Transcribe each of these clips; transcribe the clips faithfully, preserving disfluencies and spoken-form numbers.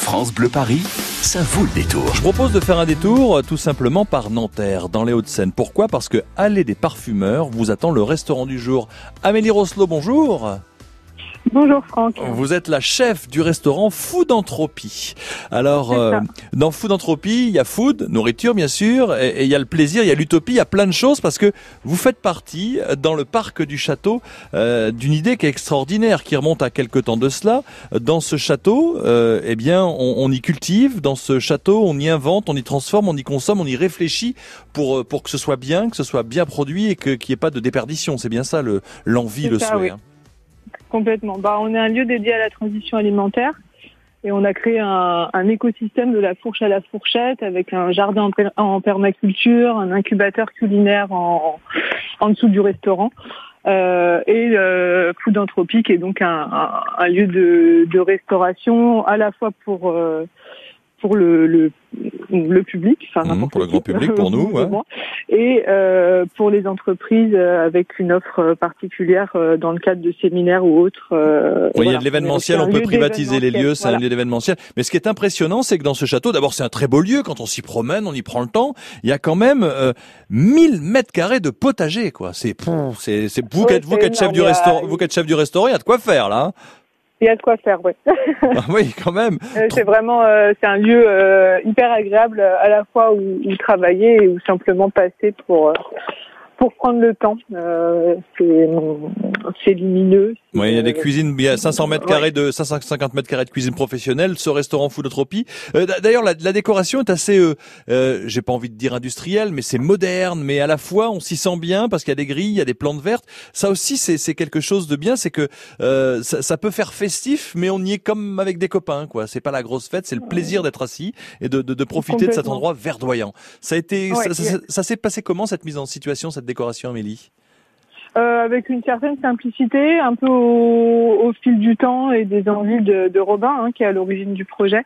France Bleu Paris, ça vaut le détour. Je propose de faire un détour tout simplement par Nanterre, dans les Hauts-de-Seine. Pourquoi ? Parce que Allée des Parfumeurs vous attend le restaurant du jour. Amélie Rosselot, bonjour. Bonjour Franck. Vous êtes la chef du restaurant Foodentropie. Alors, euh, dans Foodentropie, il y a food, nourriture bien sûr, et il y a le plaisir, il y a l'utopie, il y a plein de choses parce que vous faites partie, dans le parc du château, euh, d'une idée qui est extraordinaire, qui remonte à quelques temps de cela. Dans ce château, euh, eh bien, on, on y cultive, dans ce château, on y invente, on y transforme, on y consomme, on y réfléchit pour pour que ce soit bien, que ce soit bien produit et que qu'il n'y ait pas de déperdition. C'est bien ça le l'envie, le souhait. Oui. Hein. Complètement. Bah, on est un lieu dédié à la transition alimentaire et on a créé un, un écosystème de la fourche à la fourchette avec un jardin en, per- en permaculture, un incubateur culinaire en, en dessous du restaurant euh, et euh, Foodentropie qui est donc un, un, un lieu de, de restauration à la fois pour euh, pour le, le le public, enfin mmh, pour le grand public, pour nous, ouais. et euh, pour les entreprises euh, avec une offre particulière euh, dans le cadre de séminaires ou autres. Euh, oui, voilà. Il y a de l'événementiel, on peut privatiser les lieux, c'est voilà. Un lieu d'événementiel. Mais ce qui est impressionnant, c'est que dans ce château, d'abord c'est un très beau lieu, quand on s'y promène, on y prend le temps, il y a quand même euh, mille mètres carrés de potager, quoi. C'est, c'est, c'est vous qui êtes, vous qui êtes chef du restaurant, vous qui êtes chef du restaurant, il y a de quoi faire, là. Hein. Il y a de quoi faire, oui. Ah oui, quand même. Euh, c'est vraiment, euh, c'est un lieu euh, hyper agréable à la fois où, où travailler et où simplement passer pour euh, pour prendre le temps. Euh, c'est c'est lumineux. Oui, il y a des cuisines, il y a cinq cents mètres carrés de cinq cent cinquante mètres carrés de cuisine professionnelle. Ce restaurant Foodentropie. Euh, d'ailleurs, la, la décoration est assez, euh, euh, j'ai pas envie de dire industrielle, mais c'est moderne. Mais à la fois, on s'y sent bien parce qu'il y a des grilles, il y a des plantes vertes. Ça aussi, c'est, c'est quelque chose de bien. C'est que euh, ça, ça peut faire festif, mais on y est comme avec des copains, quoi. C'est pas la grosse fête, c'est le plaisir d'être assis et de, de, de profiter de cet endroit verdoyant. Ça a été, ouais, ça, ça, ça, ça s'est passé comment cette mise en situation, cette décoration, Amélie? Euh, avec une certaine simplicité, un peu au, au fil du temps et des envies de, de Robin, hein, qui est à l'origine du projet,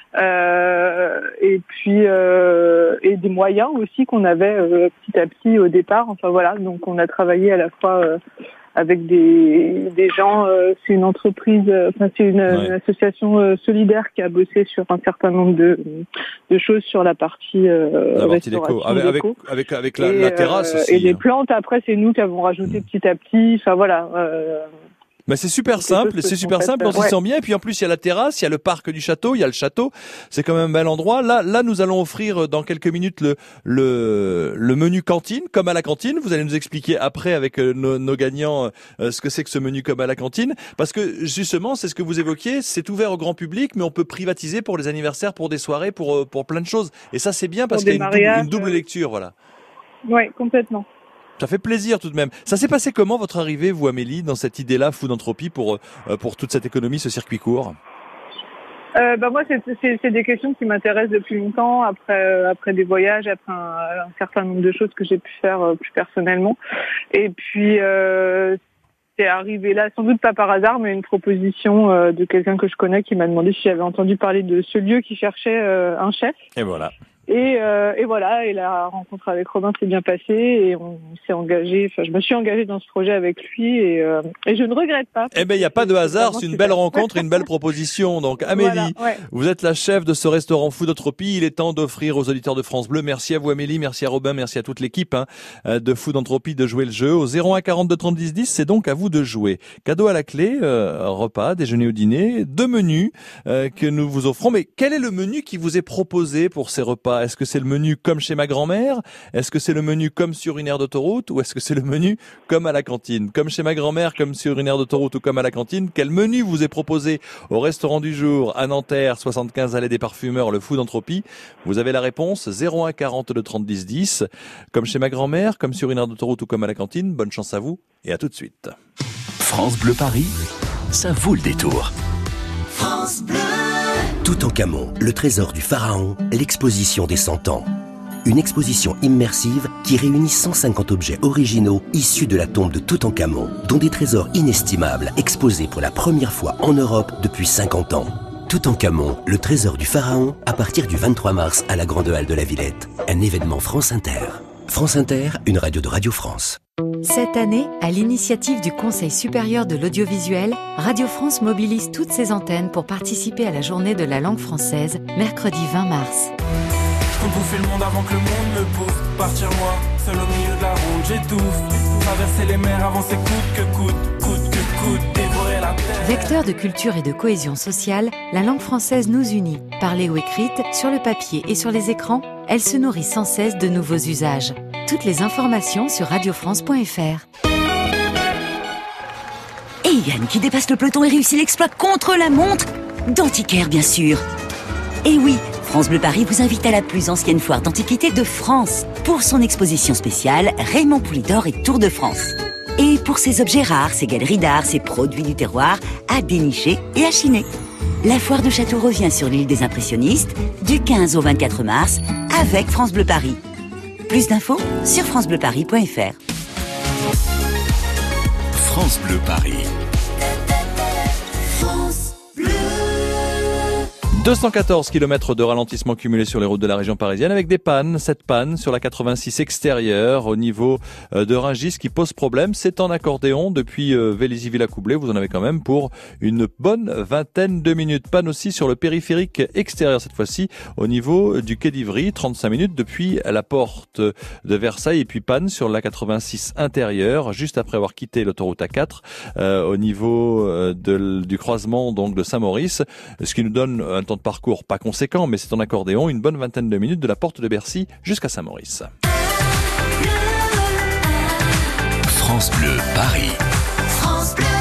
euh, et puis euh, et des moyens aussi qu'on avait euh, petit à petit au départ. Enfin voilà, donc on a travaillé à la fois euh, avec des des gens. Euh, c'est une entreprise, euh, enfin c'est une, ouais. une association euh, solidaire qui a bossé sur un certain nombre de de choses sur la partie euh, la partie déco, avec avec avec, avec la, et, la terrasse euh, aussi. Et les plantes. Après, c'est nous qui avons rajouté mmh. petit à petit. Enfin voilà. Euh, Mais c'est super simple, c'est super simple, on s'y sent bien. Et puis en plus, il y a la terrasse, il y a le parc du château, il y a le château. C'est quand même un bel endroit. Là, là, nous allons offrir dans quelques minutes le le, le menu cantine, comme à la cantine. Vous allez nous expliquer après avec nos, nos gagnants euh, ce que c'est que ce menu comme à la cantine. Parce que justement, c'est ce que vous évoquiez, c'est ouvert au grand public, mais on peut privatiser pour les anniversaires, pour des soirées, pour pour plein de choses. Et ça, c'est bien parce qu'il y a une double, une double lecture, voilà. Oui, complètement. Ça fait plaisir tout de même. Ça s'est passé comment votre arrivée, vous Amélie, dans cette idée-là, Foodentropie, pour euh, pour toute cette économie, ce circuit court? euh, Bah moi, c'est, c'est, c'est des questions qui m'intéressent depuis longtemps, après euh, après des voyages, après un, un certain nombre de choses que j'ai pu faire euh, plus personnellement. Et puis euh, c'est arrivé là, sans doute pas par hasard, mais une proposition euh, de quelqu'un que je connais qui m'a demandé si j'avais entendu parler de ce lieu qui cherchait euh, un chef. Et voilà. Et, euh, et voilà, et la rencontre avec Robin s'est bien passée et on s'est engagé. Enfin, je me suis engagée dans ce projet avec lui et, euh, et je ne regrette pas. Eh ben, il n'y a pas de hasard, c'est une belle rencontre et une belle proposition. Donc, Amélie, voilà, ouais. Vous êtes la chef de ce restaurant Foodentropie. Il est temps d'offrir aux auditeurs de France Bleu. Merci à vous, Amélie, merci à Robin, merci à toute l'équipe hein, de Foodentropie de jouer le jeu. Au zéro un quarante-deux trente dix dix, c'est donc à vous de jouer. Cadeau à la clé, euh, repas, déjeuner ou dîner, deux menus euh, que nous vous offrons. Mais quel est le menu qui vous est proposé pour ces repas? Est-ce que c'est le menu comme chez ma grand-mère? Est-ce que c'est le menu comme sur une aire d'autoroute? Ou est-ce que c'est le menu comme à la cantine? Comme chez ma grand-mère, comme sur une aire d'autoroute ou comme à la cantine? Quel menu vous est proposé au restaurant du jour à Nanterre, soixante-quinze Allée des Parfumeurs, le Foodentropie? Vous avez la réponse, zéro un quarante-deux trente dix dix. Comme chez ma grand-mère, comme sur une aire d'autoroute ou comme à la cantine? Bonne chance à vous et à tout de suite. France Bleu Paris, ça vaut le détour. France Bleu. Toutankhamon, le trésor du pharaon, l'exposition des cent ans. Une exposition immersive qui réunit cent cinquante objets originaux issus de la tombe de Toutankhamon, dont des trésors inestimables exposés pour la première fois en Europe depuis cinquante ans. Toutankhamon, le trésor du pharaon, à partir du vingt-trois mars à la Grande Halle de la Villette. Un événement France Inter. France Inter, une radio de Radio France. Cette année, à l'initiative du Conseil supérieur de l'audiovisuel, Radio France mobilise toutes ses antennes pour participer à la journée de la langue française, mercredi vingt mars. Je peux bouffer le monde avant que le monde me bouffe. Partir loin, seul au milieu de la route, j'étouffe. Traverser les mers, avancer coûte que coûte, coûte que coûte, dévorer la terre. Vecteur de culture et de cohésion sociale, la langue française nous unit. Parlée ou écrite, sur le papier et sur les écrans, elle se nourrit sans cesse de nouveaux usages. Toutes les informations sur radio france point f r. Et Yann qui dépasse le peloton et réussit l'exploit contre la montre d'Antiquaire, bien sûr. Et oui, France Bleu Paris vous invite à la plus ancienne foire d'antiquité de France pour son exposition spéciale Raymond Poulidor et Tour de France. Et pour ses objets rares, ses galeries d'art, ses produits du terroir à dénicher et à chiner. La foire de Château revient sur l'île des impressionnistes du quinze au vingt-quatre mars avec France Bleu Paris. Plus d'infos sur francebleu paris point f r. France Bleu Paris. deux cent quatorze kilomètres de ralentissement cumulé sur les routes de la région parisienne avec des pannes. Cette panne sur la quatre-vingt-six extérieure au niveau de Rungis qui pose problème. C'est en accordéon depuis Vélizy-Villacoublay. Vous en avez quand même pour une bonne vingtaine de minutes. Panne aussi sur le périphérique extérieur cette fois-ci au niveau du quai d'Ivry. trente-cinq minutes depuis la porte de Versailles. Et puis panne sur la quatre-vingt-six intérieure juste après avoir quitté l'autoroute A quatre euh, au niveau de, du croisement donc de Saint-Maurice. Ce qui nous donne un temps de parcours pas conséquent, mais c'est en accordéon, une bonne vingtaine de minutes de la porte de Bercy jusqu'à Saint-Maurice. France Bleu Paris. France Bleu.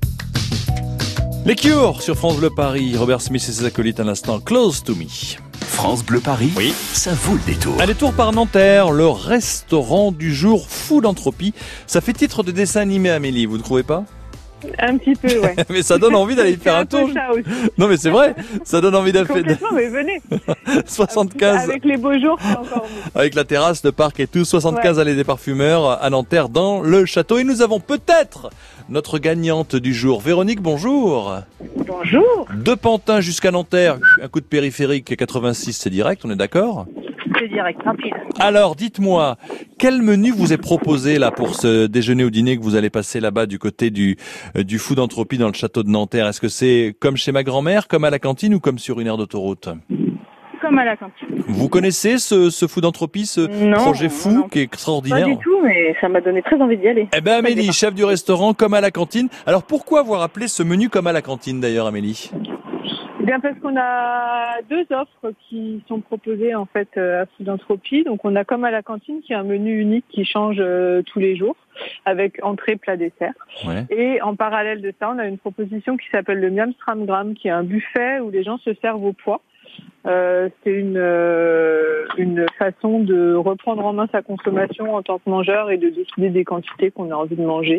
Les Cure sur France Bleu Paris. Robert Smith et ses acolytes à l'instant. Close to Me. France Bleu Paris, oui, ça vaut le détour. Un détour par Nanterre, le restaurant du jour Food Entropie. Ça fait titre de dessin animé, Amélie, vous ne trouvez pas ? Un petit peu, ouais. Mais ça donne envie d'aller y faire un, un tour. Non, mais c'est vrai, ça donne envie d'aller faire. Complètement, mais venez. soixante-quinze. Avec les beaux jours, c'est encore mieux. Avec la terrasse, le parc et tout, soixante-quinze ouais. Allée des Parfumeurs à Nanterre dans le château. Et nous avons peut-être notre gagnante du jour. Véronique, bonjour. Bonjour. De Pantin jusqu'à Nanterre, un coup de périphérique quatre-vingt-six, c'est direct, on est d'accord ? C'est direct, rapide. Alors, dites-moi, quel menu vous est proposé là pour ce déjeuner ou dîner que vous allez passer là-bas du côté du euh, du Food Entropie dans le château de Nanterre ? Est-ce que c'est comme chez ma grand-mère, comme à la cantine ou comme sur une aire d'autoroute ? Comme à la cantine. Vous connaissez ce, ce Food Entropie, ce non, projet fou non. qui est extraordinaire ? Pas du tout, mais ça m'a donné très envie d'y aller. Eh ben Amélie, chef du restaurant comme à la cantine. Alors pourquoi avoir appelé ce menu comme à la cantine d'ailleurs, Amélie ? Eh bien parce qu'on a deux offres qui sont proposées en fait à Food Entropie. Donc on a comme à la cantine qui est un menu unique qui change euh, tous les jours avec entrée, plat, dessert. Ouais. Et en parallèle de ça, on a une proposition qui s'appelle le Miam Stramgram qui est un buffet où les gens se servent au poids. Euh, c'est une euh, une façon de reprendre en main sa consommation en tant que mangeur et de décider des quantités qu'on a envie de manger.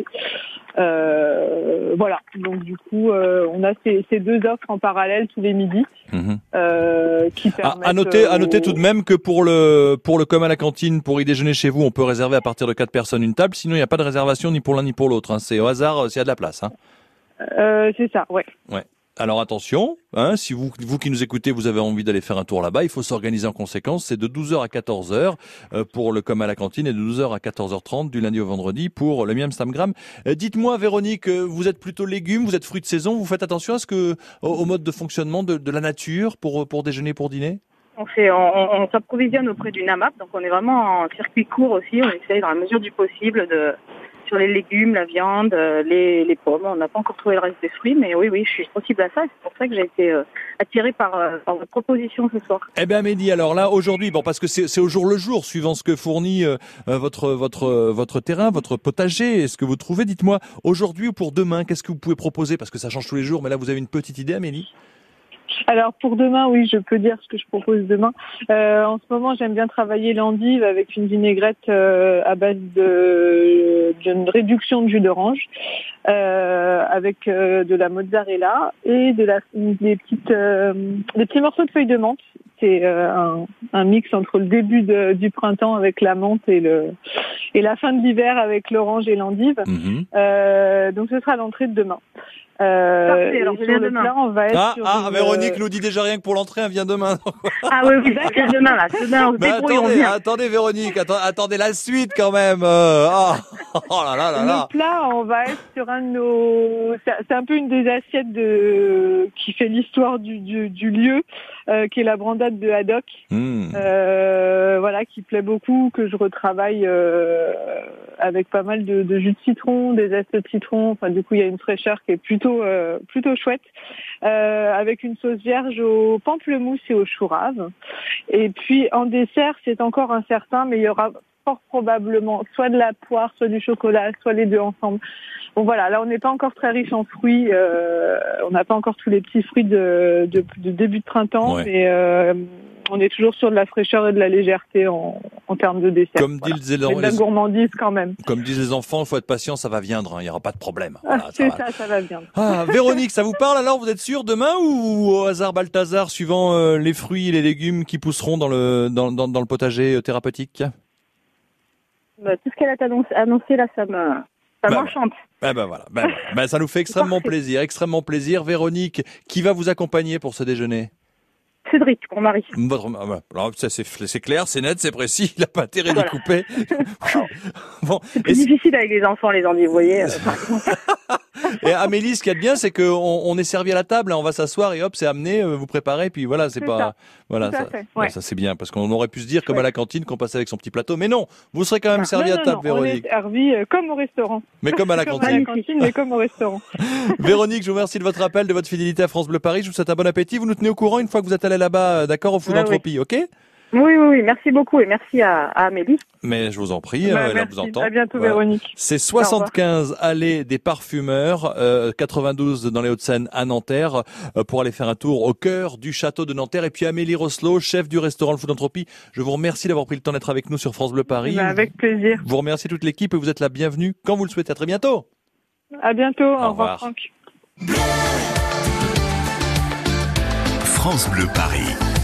Euh, voilà. Donc du coup, euh, on a ces, ces deux offres en parallèle tous les midis, mmh. euh, qui permettent. À, à noter, euh, à noter tout de même que pour le pour le comme à la cantine, pour y déjeuner chez vous, on peut réserver à partir de quatre personnes une table. Sinon, il n'y a pas de réservation ni pour l'un ni pour l'autre. Hein. C'est au hasard s'il y a de la place. Hein. Euh, c'est ça, ouais. Ouais. Alors attention, hein, si vous, vous qui nous écoutez, vous avez envie d'aller faire un tour là-bas, il faut s'organiser en conséquence. C'est de douze heures à quatorze heures euh, pour le comme à la cantine et de douze heures à quatorze heures trente du lundi au vendredi pour le Miam Stramgram. Euh, dites-moi, Véronique, euh, vous êtes plutôt légumes, vous êtes fruits de saison, vous faites attention à ce que au, au mode de fonctionnement de, de la nature pour pour déjeuner, pour dîner ? On fait, on, on s'approvisionne auprès du NAMAP, donc on est vraiment en circuit court aussi. On essaye dans la mesure du possible de sur les légumes, la viande, les, les pommes. On n'a pas encore trouvé le reste des fruits, mais oui, oui, je suis sensible à ça. C'est pour ça que j'ai été euh, attirée par, euh, par votre proposition ce soir. Eh bien, Amélie, alors là, aujourd'hui, bon, parce que c'est, c'est au jour le jour, suivant ce que fournit euh, votre votre votre terrain, votre potager, et ce que vous trouvez. Dites-moi, aujourd'hui ou pour demain, qu'est-ce que vous pouvez proposer ? Parce que ça change tous les jours, mais là, vous avez une petite idée, Amélie ? Alors pour demain, oui, je peux dire ce que je propose demain. Euh, en ce moment, j'aime bien travailler l'endive avec une vinaigrette euh, à base de d'une réduction de jus d'orange, euh, avec euh, de la mozzarella et de la des petites euh, des petits morceaux de feuilles de menthe. C'est euh, un, un mix entre le début de, du printemps avec la menthe et le et la fin de l'hiver avec l'orange et l'endive. Mmh. Euh, donc ce sera l'entrée de demain. Euh, Parfait, alors je viens le demain. Plat, on va être ah, sur ah une... Véronique nous dit déjà rien que pour l'entrée, elle vient demain. Ah oui, oui, ça vient demain, là. Demain, on se débrouille, on attendez, vient. attendez, Véronique, attendez, attendez la suite quand même. Euh, oh, oh là là là là. Le plat, on va être sur un de nos... C'est, c'est un peu une des assiettes de... qui fait l'histoire du, du, du lieu, euh, qui est la brandade de haddock. Mmh. Euh, voilà, qui plaît beaucoup, que je retravaille euh, avec pas mal de, de jus de citron, des zestes de citron. Enfin, du coup, il y a une fraîcheur qui est plutôt euh, plutôt chouette, euh, avec une sauce vierge au pamplemousse et au chou rave. Et puis en dessert, c'est encore incertain, mais il y aura fort probablement soit de la poire, soit du chocolat, soit les deux ensemble. Bon voilà, là on n'est pas encore très riche en fruits, euh, on n'a pas encore tous les petits fruits de, de, de début de printemps, ouais. mais euh, on est toujours sur de la fraîcheur et de la légèreté en, en termes de dessert. Comme voilà. disent les, et de la gourmandise quand même. Comme disent les enfants, il faut être patient, ça va viendre, il hein, n'y aura pas de problème. Voilà, ah, c'est ça, ça, va. ça va viendre. Ah, Véronique, ça vous parle alors ? Vous êtes sûre demain ou au hasard Balthazar, suivant euh, les fruits et les légumes qui pousseront dans le dans, dans, dans le potager thérapeutique ? Bah, tout ce qu'elle a annoncé, annoncé là, ça me ça bah, m'enchante. Ben bah voilà, ben bah, bah, ça nous fait extrêmement plaisir, extrêmement plaisir. Véronique, qui va vous accompagner pour ce déjeuner ? Cédric, mon mari. Votre, alors, ça, c'est, c'est clair, c'est net, c'est précis, il n'a pas intérêt voilà. d'y couper. Bon, c'est plus difficile avec les enfants, les endives, vous voyez. Et Amélie, ce qu'il y a de bien, c'est qu'on on est servi à la table, hein, on va s'asseoir et hop, c'est amené, vous préparez, puis voilà, c'est, c'est pas, ça. voilà, ça, ouais. ça c'est bien, parce qu'on aurait pu se dire comme ouais. à la cantine qu'on passait avec son petit plateau, mais non, vous serez quand même servi non, non, à table, non, Véronique. On est servi euh, comme au restaurant. Mais comme à la comme cantine. à la cantine, mais comme au restaurant. Véronique, je vous remercie de votre appel, de votre fidélité à France Bleu Paris. Je vous souhaite un bon appétit. Vous nous tenez au courant une fois que vous êtes allé là-bas, d'accord, au Food ouais, Entropie, oui. ok ? Oui, oui, oui, merci beaucoup et merci à, à Amélie. Mais je vous en prie, bah, elle merci. vous entend. À bientôt, Voilà. Véronique. C'est soixante-quinze allée des Parfumeurs, euh, quatre-vingt-douze dans les Hauts-de-Seine à Nanterre, euh, pour aller faire un tour au cœur du château de Nanterre. Et puis Amélie Rosselot, chef du restaurant Le Food Entropie, je vous remercie d'avoir pris le temps d'être avec nous sur France Bleu Paris. Bah, avec plaisir. Je vous remercie toute l'équipe et vous êtes la bienvenue quand vous le souhaitez. À très bientôt. À bientôt. Au, Au revoir, revoir. Franck. France Bleu Paris.